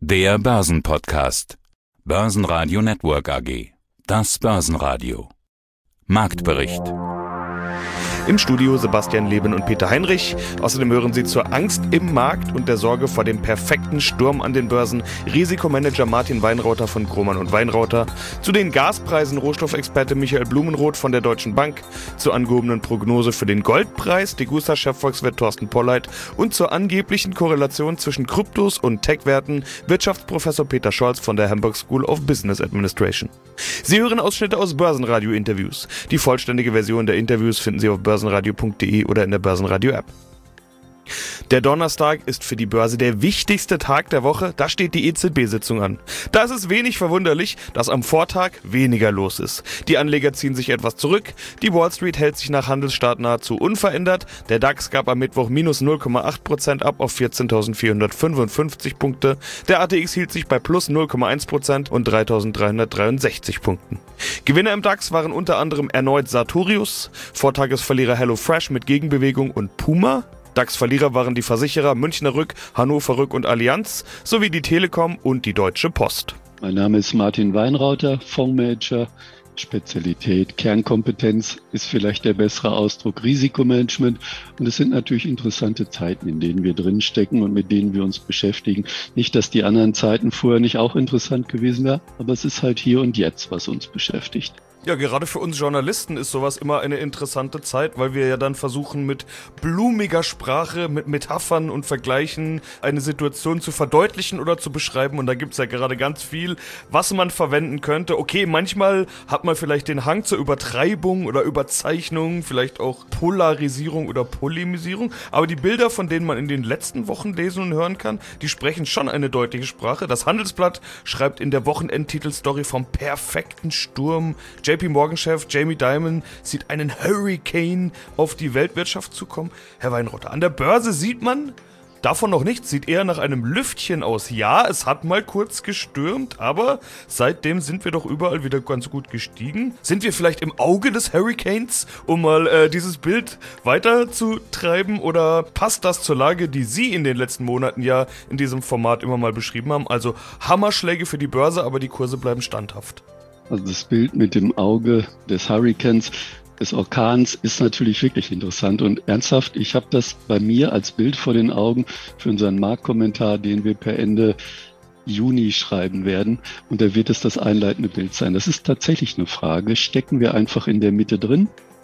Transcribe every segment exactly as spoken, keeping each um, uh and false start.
Der Börsenpodcast. Börsenradio Network A G. Das Börsenradio. Marktbericht. Im Studio Sebastian Leben und Peter Heinrich. Außerdem hören Sie zur Angst im Markt und der Sorge vor dem perfekten Sturm an den Börsen Risikomanager Martin Weinrauter von Kromann und Weinrauter, zu den Gaspreisen Rohstoffexperte Michael Blumenroth von der Deutschen Bank, zur angehobenen Prognose für den Goldpreis Degussa-Chefvolkswirt Thorsten Polleit und zur angeblichen Korrelation zwischen Kryptos und Tech-Werten Wirtschaftsprofessor Peter Scholz von der Hamburg School of Business Administration. Sie hören Ausschnitte aus Börsenradio-Interviews. Die vollständige Version der Interviews finden Sie auf börsenradio punkt de oder in der Börsenradio-App. Der Donnerstag ist für die Börse der wichtigste Tag der Woche, da steht die E Z B-Sitzung an. Da ist es wenig verwunderlich, dass am Vortag weniger los ist. Die Anleger ziehen sich etwas zurück, die Wall Street hält sich nach Handelsstart nahezu unverändert, der DAX gab am Mittwoch minus null Komma acht Prozent ab auf vierzehntausendvierhundertfünfundfünfzig Punkte, der A T X hielt sich bei plus null Komma eins Prozent und dreitausenddreihundertdreiundsechzig Punkten. Gewinner im DAX waren unter anderem erneut Sartorius, Vortagesverlierer HelloFresh mit Gegenbewegung und Puma. DAX-Verlierer waren die Versicherer Münchner Rück, Hannover Rück und Allianz sowie die Telekom und die Deutsche Post. Mein Name ist Martin Weinrauter, Fondsmanager. Spezialität, Kernkompetenz ist vielleicht der bessere Ausdruck, Risikomanagement. Und es sind natürlich interessante Zeiten, in denen wir drinstecken und mit denen wir uns beschäftigen. Nicht, dass die anderen Zeiten vorher nicht auch interessant gewesen wären, aber es ist halt hier und jetzt, was uns beschäftigt. Ja, gerade für uns Journalisten ist sowas immer eine interessante Zeit, weil wir ja dann versuchen, mit blumiger Sprache, mit Metaphern und Vergleichen eine Situation zu verdeutlichen oder zu beschreiben. Und da gibt's ja gerade ganz viel, was man verwenden könnte. Okay, manchmal hat man vielleicht den Hang zur Übertreibung oder Überzeichnung, vielleicht auch Polarisierung oder Polemisierung. Aber die Bilder, von denen man in den letzten Wochen lesen und hören kann, die sprechen schon eine deutliche Sprache. Das Handelsblatt schreibt in der Wochenendtitelstory vom perfekten Sturm. J P Morgan-Chef Jamie Dimon sieht einen Hurricane auf die Weltwirtschaft zukommen. Herr Weinrauter, an der Börse sieht man davon noch nichts, sieht eher nach einem Lüftchen aus. Ja, es hat mal kurz gestürmt, aber seitdem sind wir doch überall wieder ganz gut gestiegen. Sind wir vielleicht im Auge des Hurricanes, um mal äh, dieses Bild weiterzutreiben, oder passt das zur Lage, die Sie in den letzten Monaten ja in diesem Format immer mal beschrieben haben? Also Hammerschläge für die Börse, aber die Kurse bleiben standhaft. Also das Bild mit dem Auge des Hurrikans, des Orkans, ist natürlich wirklich interessant und ernsthaft. Ich habe das bei mir als Bild vor den Augen für unseren Marktkommentar, den wir per Ende Juni schreiben werden. Und da wird es das einleitende Bild sein. Das ist tatsächlich eine Frage. Stecken wir einfach in der Mitte drin,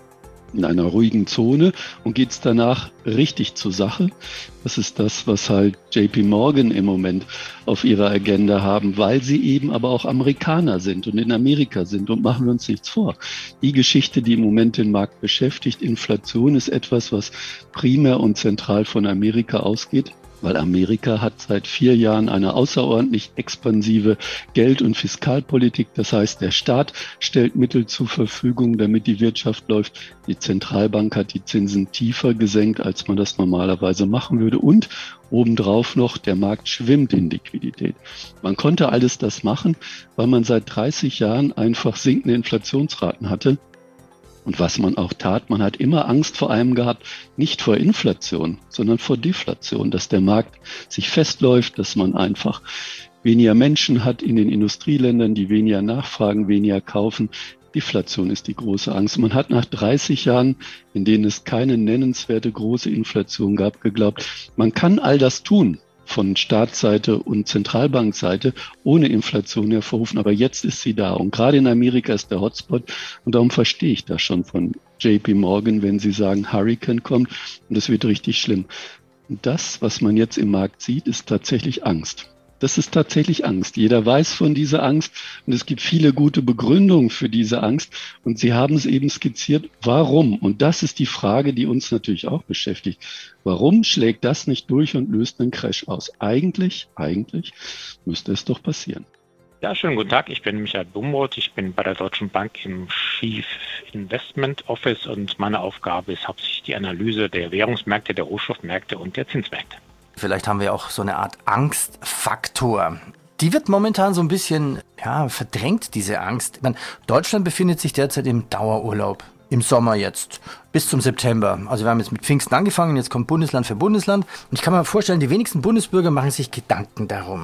in einer ruhigen Zone, und geht es danach richtig zur Sache? Das ist das, was halt J P Morgan im Moment auf ihrer Agenda haben, weil sie eben aber auch Amerikaner sind und in Amerika sind. Und machen wir uns nichts vor. Die Geschichte, die im Moment den Markt beschäftigt, Inflation, ist etwas, was primär und zentral von Amerika ausgeht. Weil Amerika hat seit vier Jahren eine außerordentlich expansive Geld- und Fiskalpolitik. Das heißt, der Staat stellt Mittel zur Verfügung, damit die Wirtschaft läuft. Die Zentralbank hat die Zinsen tiefer gesenkt, als man das normalerweise machen würde. Und obendrauf noch, der Markt schwimmt in Liquidität. Man konnte alles das machen, weil man seit dreißig Jahren einfach sinkende Inflationsraten hatte. Und was man auch tat, man hat immer Angst vor einem gehabt, nicht vor Inflation, sondern vor Deflation, dass der Markt sich festläuft, dass man einfach weniger Menschen hat in den Industrieländern, die weniger nachfragen, weniger kaufen. Deflation ist die große Angst. Man hat nach dreißig Jahren, in denen es keine nennenswerte große Inflation gab, geglaubt, man kann all das tun von Staatsseite und Zentralbankseite ohne Inflation hervorrufen. Aber jetzt ist sie da. Und gerade in Amerika ist der Hotspot. Und darum verstehe ich das schon von J P Morgan, wenn sie sagen, Hurricane kommt und es wird richtig schlimm. Und das, was man jetzt im Markt sieht, ist tatsächlich Angst. Das ist tatsächlich Angst. Jeder weiß von dieser Angst und es gibt viele gute Begründungen für diese Angst. Und Sie haben es eben skizziert, warum? Und das ist die Frage, die uns natürlich auch beschäftigt. Warum schlägt das nicht durch und löst einen Crash aus? Eigentlich, eigentlich müsste es doch passieren. Ja, schönen guten Tag. Ich bin Michael Blumenroth. Ich bin bei der Deutschen Bank im Chief Investment Office und meine Aufgabe ist hauptsächlich die Analyse der Währungsmärkte, der Rohstoffmärkte und der Zinsmärkte. Vielleicht haben wir auch so eine Art Angstfaktor. Die wird momentan so ein bisschen ja, verdrängt, diese Angst. Ich meine, Deutschland befindet sich derzeit im Dauerurlaub. Im Sommer jetzt, bis zum September. Also wir haben jetzt mit Pfingsten angefangen, jetzt kommt Bundesland für Bundesland. Und ich kann mir vorstellen, die wenigsten Bundesbürger machen sich Gedanken darum.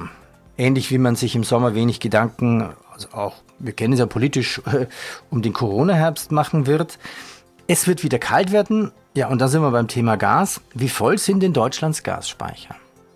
Ähnlich wie man sich im Sommer wenig Gedanken, also auch, wir kennen es ja politisch, äh, um den Corona-Herbst machen wird. Es wird wieder kalt werden. Ja, und da sind wir beim Thema Gas. Wie voll sind denn Deutschlands Gasspeicher?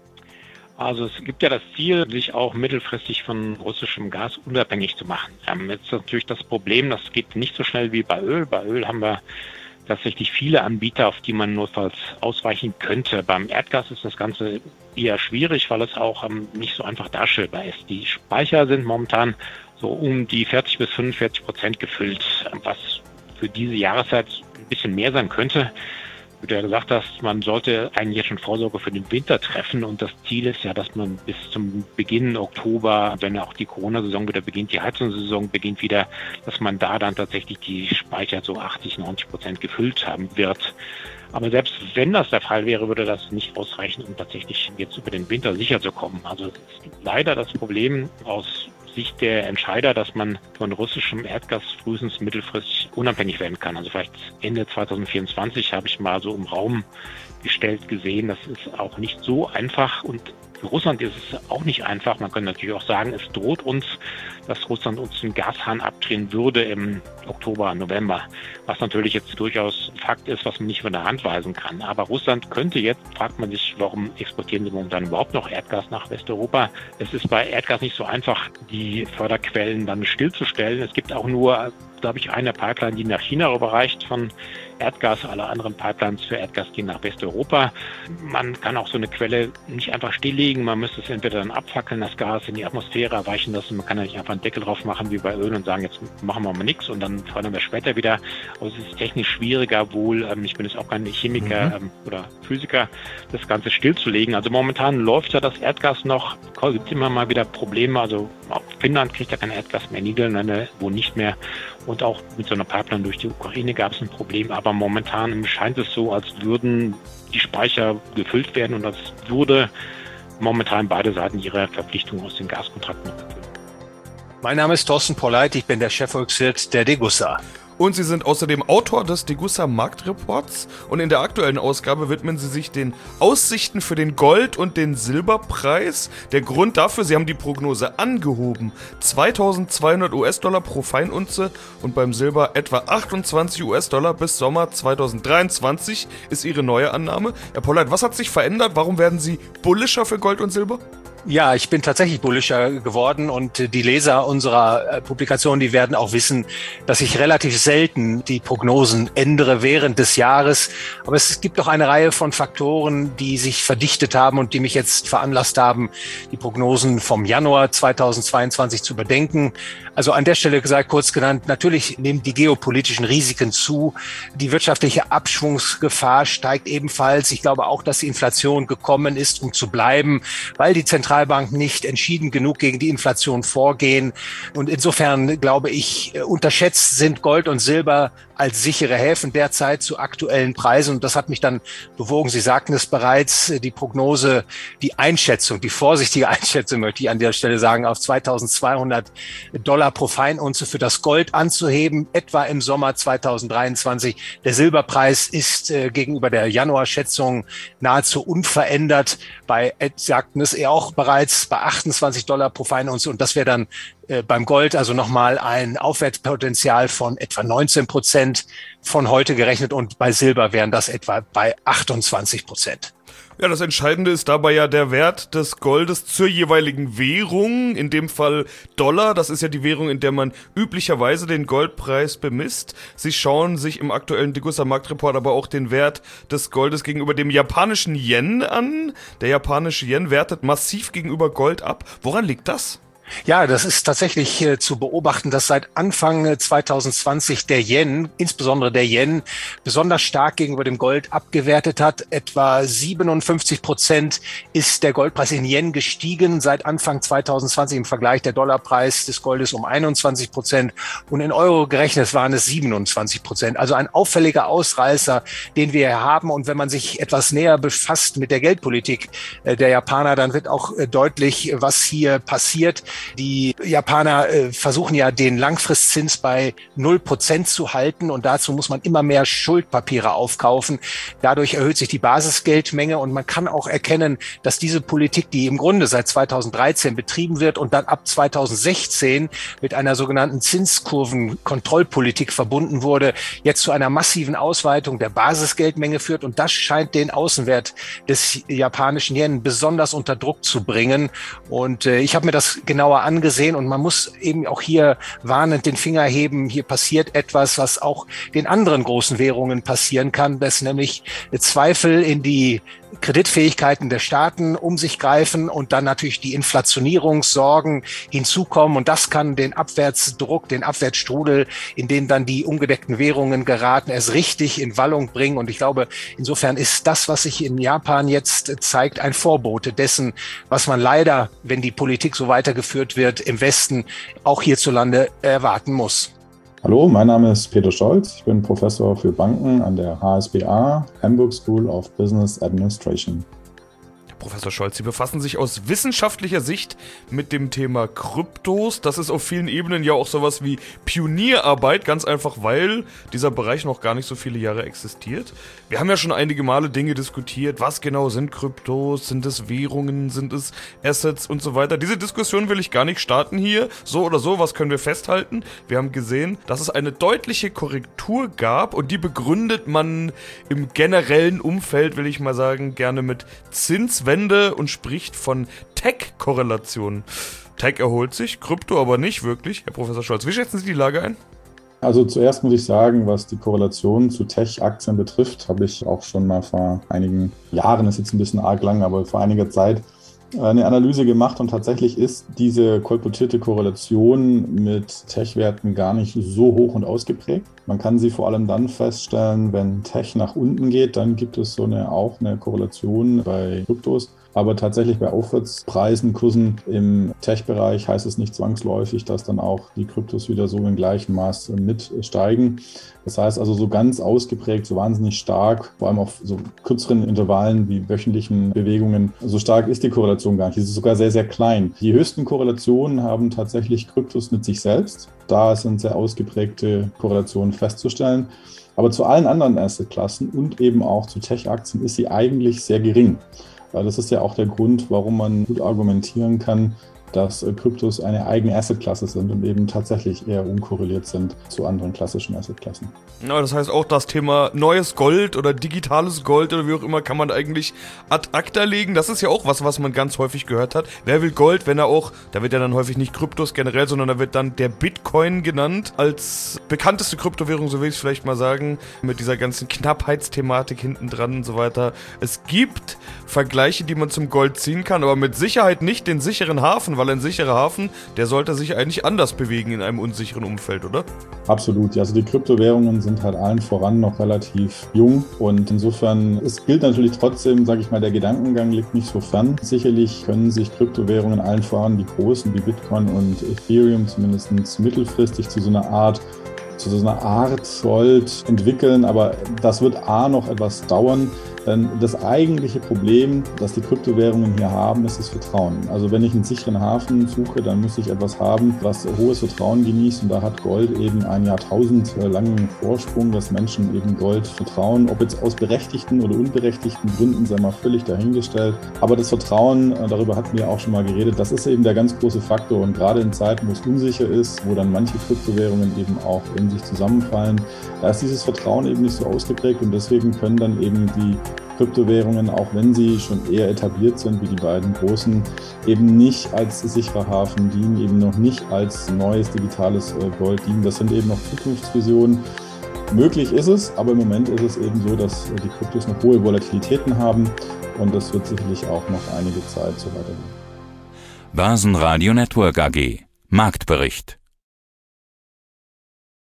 Also es gibt ja das Ziel, sich auch mittelfristig von russischem Gas unabhängig zu machen. Ähm, jetzt ist natürlich das Problem, das geht nicht so schnell wie bei Öl. Bei Öl haben wir tatsächlich viele Anbieter, auf die man notfalls ausweichen könnte. Beim Erdgas ist das Ganze eher schwierig, weil es auch ähm, nicht so einfach darstellbar ist. Die Speicher sind momentan so um die vierzig bis fünfundvierzig Prozent gefüllt, was für diese Jahreszeit ein bisschen mehr sein könnte. Wie du ja gesagt hast, man sollte eigentlich jetzt schon Vorsorge für den Winter treffen und das Ziel ist ja, dass man bis zum Beginn Oktober, wenn auch die Corona-Saison wieder beginnt, die Heizungssaison beginnt wieder, dass man da dann tatsächlich die Speicher so achtzig, neunzig Prozent gefüllt haben wird. Aber selbst wenn das der Fall wäre, würde das nicht ausreichen, um tatsächlich jetzt über den Winter sicher zu kommen. Also es ist leider das Problem aus Sicht der Entscheider, dass man von russischem Erdgas frühestens mittelfristig unabhängig werden kann. Also vielleicht Ende zwanzig vierundzwanzig habe ich mal so im Raum gestellt gesehen. Das ist auch nicht so einfach und für Russland ist es auch nicht einfach. Man könnte natürlich auch sagen, es droht uns, dass Russland uns den Gashahn abdrehen würde im Oktober, November. Was natürlich jetzt durchaus Fakt ist, was man nicht von der Hand weisen kann. Aber Russland könnte jetzt, fragt man sich, warum exportieren sie momentan überhaupt noch Erdgas nach Westeuropa? Es ist bei Erdgas nicht so einfach, die Förderquellen dann stillzustellen. Es gibt auch nur, glaube ich, eine Pipeline, die nach China rüberreicht von Erdgas. Alle anderen Pipelines für Erdgas gehen nach Westeuropa. Man kann auch so eine Quelle nicht einfach stilllegen. Man müsste es entweder dann abfackeln, das Gas in die Atmosphäre erweichen lassen. Man kann ja nicht einfach einen Deckel drauf machen wie bei Öl und sagen, jetzt machen wir mal nichts und dann fördern wir später wieder. Aber es ist technisch schwieriger wohl, ich bin jetzt auch kein Chemiker mhm. oder Physiker, das Ganze stillzulegen. Also momentan läuft ja das Erdgas noch. Es gibt immer mal wieder Probleme. Also auch Finnland kriegt ja kein Erdgas mehr, Niederlande wo nicht mehr. Und auch mit so einer Pipeline durch die Ukraine gab es ein Problem. Aber momentan scheint es so, als würden die Speicher gefüllt werden und als würde momentan beide Seiten ihre Verpflichtungen aus den Gaskontrakten erfüllen. Mein Name ist Thorsten Polleit, ich bin der Chefvolkswirt der Degussa. Und Sie sind außerdem Autor des Degussa Marktreports und in der aktuellen Ausgabe widmen Sie sich den Aussichten für den Gold- und den Silberpreis. Der Grund dafür, Sie haben die Prognose angehoben. zweitausendzweihundert US-Dollar pro Feinunze und beim Silber etwa achtundzwanzig US-Dollar bis Sommer zweitausenddreiundzwanzig ist Ihre neue Annahme. Herr Polleit, was hat sich verändert? Warum werden Sie bullischer für Gold und Silber? Ja, ich bin tatsächlich bullischer geworden und die Leser unserer Publikation, die werden auch wissen, dass ich relativ selten die Prognosen ändere während des Jahres. Aber es gibt doch eine Reihe von Faktoren, die sich verdichtet haben und die mich jetzt veranlasst haben, die Prognosen vom Januar zweitausendzweiundzwanzig zu überdenken. Also an der Stelle gesagt, kurz genannt, natürlich nehmen die geopolitischen Risiken zu. Die wirtschaftliche Abschwungsgefahr steigt ebenfalls. Ich glaube auch, dass die Inflation gekommen ist, um zu bleiben, weil die Zentralbanken nicht entschieden genug gegen die Inflation vorgehen. Und insofern, glaube ich, unterschätzt sind Gold und Silber als sichere Häfen derzeit zu aktuellen Preisen. Und das hat mich dann bewogen. Sie sagten es bereits, die Prognose, die Einschätzung, die vorsichtige Einschätzung, möchte ich an der Stelle sagen, auf zweitausendzweihundert Dollar pro Feinunze für das Gold anzuheben, etwa im Sommer zweitausenddreiundzwanzig. Der Silberpreis ist äh, gegenüber der Januarschätzung nahezu unverändert. Bei, sagten es eher auch bereits, bei achtundzwanzig Dollar pro Feinunze. Und das wäre dann äh, beim Gold also nochmal ein Aufwärtspotenzial von etwa neunzehn Prozent von heute gerechnet. Und bei Silber wären das etwa bei achtundzwanzig Prozent. Ja, das Entscheidende ist dabei ja der Wert des Goldes zur jeweiligen Währung, in dem Fall Dollar. Das ist ja die Währung, in der man üblicherweise den Goldpreis bemisst. Sie schauen sich im aktuellen Degussa Marktreport aber auch den Wert des Goldes gegenüber dem japanischen Yen an. Der japanische Yen wertet massiv gegenüber Gold ab. Woran liegt das? Ja, das ist tatsächlich äh, zu beobachten, dass seit Anfang äh, zweitausendzwanzig der Yen, insbesondere der Yen, besonders stark gegenüber dem Gold abgewertet hat. Etwa siebenundfünfzig Prozent ist der Goldpreis in Yen gestiegen seit Anfang zweitausendzwanzig im Vergleich. Der Dollarpreis des Goldes um einundzwanzig Prozent und in Euro gerechnet waren es siebenundzwanzig Prozent. Also ein auffälliger Ausreißer, den wir hier haben. Und wenn man sich etwas näher befasst mit der Geldpolitik äh, der Japaner, dann wird auch äh, deutlich, was hier passiert. Die Japaner äh, versuchen ja, den Langfristzins bei null Prozent zu halten und dazu muss man immer mehr Schuldpapiere aufkaufen. Dadurch erhöht sich die Basisgeldmenge und man kann auch erkennen, dass diese Politik, die im Grunde seit zweitausenddreizehn betrieben wird und dann ab zweitausendsechzehn mit einer sogenannten Zinskurvenkontrollpolitik verbunden wurde, jetzt zu einer massiven Ausweitung der Basisgeldmenge führt und das scheint den Außenwert des japanischen Yen besonders unter Druck zu bringen. Und äh, ich habe mir das genauer angesehen und man muss eben auch hier warnend den Finger heben. Hier passiert etwas, was auch den anderen großen Währungen passieren kann, dass nämlich Zweifel in die Kreditfähigkeiten der Staaten um sich greifen und dann natürlich die Inflationierungssorgen hinzukommen. Und das kann den Abwärtsdruck, den Abwärtsstrudel, in den dann die ungedeckten Währungen geraten, erst richtig in Wallung bringen. Und ich glaube, insofern ist das, was sich in Japan jetzt zeigt, ein Vorbote dessen, was man leider, wenn die Politik so weitergeführt wird, im Westen auch hierzulande erwarten muss. Hallo, mein Name ist Peter Scholz. Ich bin Professor für Banken an der H S B A, Hamburg School of Business Administration. Professor Scholz, Sie befassen sich aus wissenschaftlicher Sicht mit dem Thema Kryptos. Das ist auf vielen Ebenen ja auch sowas wie Pionierarbeit, ganz einfach, weil dieser Bereich noch gar nicht so viele Jahre existiert. Wir haben ja schon einige Male Dinge diskutiert. Was genau sind Kryptos? Sind es Währungen? Sind es Assets und so weiter? Diese Diskussion will ich gar nicht starten hier. So oder so, was können wir festhalten? Wir haben gesehen, dass es eine deutliche Korrektur gab und die begründet man im generellen Umfeld, will ich mal sagen, gerne mit Zinswende und spricht von Tech-Korrelationen. Tech erholt sich, Krypto aber nicht wirklich. Herr Professor Scholz, wie schätzen Sie die Lage ein? Also zuerst muss ich sagen, was die Korrelation zu Tech-Aktien betrifft, habe ich auch schon mal vor einigen Jahren, ist jetzt ein bisschen arg lang, aber vor einiger Zeit eine Analyse gemacht und tatsächlich ist diese kolportierte Korrelation mit Tech-Werten gar nicht so hoch und ausgeprägt. Man kann sie vor allem dann feststellen, wenn Tech nach unten geht, dann gibt es so eine, auch eine Korrelation bei Kryptos. Aber tatsächlich bei Aufwärtspreisen, Kursen im Tech-Bereich heißt es nicht zwangsläufig, dass dann auch die Kryptos wieder so im gleichen Maß mitsteigen. Das heißt also so ganz ausgeprägt, so wahnsinnig stark, vor allem auf so kürzeren Intervallen wie wöchentlichen Bewegungen, so stark ist die Korrelation gar nicht. Sie ist sogar sehr, sehr klein. Die höchsten Korrelationen haben tatsächlich Kryptos mit sich selbst. Da sind sehr ausgeprägte Korrelationen festzustellen. Aber zu allen anderen Assetklassen und eben auch zu Tech-Aktien ist sie eigentlich sehr gering. Das ist ja auch der Grund, warum man gut argumentieren kann, dass Kryptos eine eigene Assetklasse sind und eben tatsächlich eher unkorreliert sind zu anderen klassischen Assetklassen. Ja, das heißt auch, das Thema neues Gold oder digitales Gold oder wie auch immer kann man eigentlich ad acta legen. Das ist ja auch was, was man ganz häufig gehört hat. Wer will Gold, wenn er auch, da wird ja dann häufig nicht Kryptos generell, sondern da wird dann der Bitcoin genannt als bekannteste Kryptowährung, so will ich es vielleicht mal sagen, mit dieser ganzen Knappheitsthematik hinten dran und so weiter. Es gibt Vergleiche, die man zum Gold ziehen kann, aber mit Sicherheit nicht den sicheren Hafen, weil ein sicherer Hafen, der sollte sich eigentlich anders bewegen in einem unsicheren Umfeld, oder? Absolut. Ja, also die Kryptowährungen sind halt allen voran noch relativ jung und insofern, es gilt natürlich trotzdem, sage ich mal, der Gedankengang liegt nicht so fern. Sicherlich können sich Kryptowährungen allen voran, die großen wie Bitcoin und Ethereum, zumindest mittelfristig zu so einer Art zu so einer Art Gold entwickeln, aber das wird A noch etwas dauern, denn das eigentliche Problem, das die Kryptowährungen hier haben, ist das Vertrauen. Also wenn ich einen sicheren Hafen suche, dann muss ich etwas haben, was hohes Vertrauen genießt und da hat Gold eben einen jahrtausendlangen Vorsprung, dass Menschen eben Gold vertrauen, ob jetzt aus berechtigten oder unberechtigten Gründen, sei mal völlig dahingestellt. Aber das Vertrauen, darüber hatten wir auch schon mal geredet, das ist eben der ganz große Faktor und gerade in Zeiten, wo es unsicher ist, wo dann manche Kryptowährungen eben auch in sich zusammenfallen, da ist dieses Vertrauen eben nicht so ausgeprägt und deswegen können dann eben die Kryptowährungen, auch wenn sie schon eher etabliert sind wie die beiden großen, eben nicht als sicherer Hafen dienen, eben noch nicht als neues digitales Gold dienen. Das sind eben noch Zukunftsvisionen. Möglich ist es, aber im Moment ist es eben so, dass die Kryptos noch hohe Volatilitäten haben und das wird sicherlich auch noch einige Zeit so weitergehen. Börsenradio Network A G Marktbericht.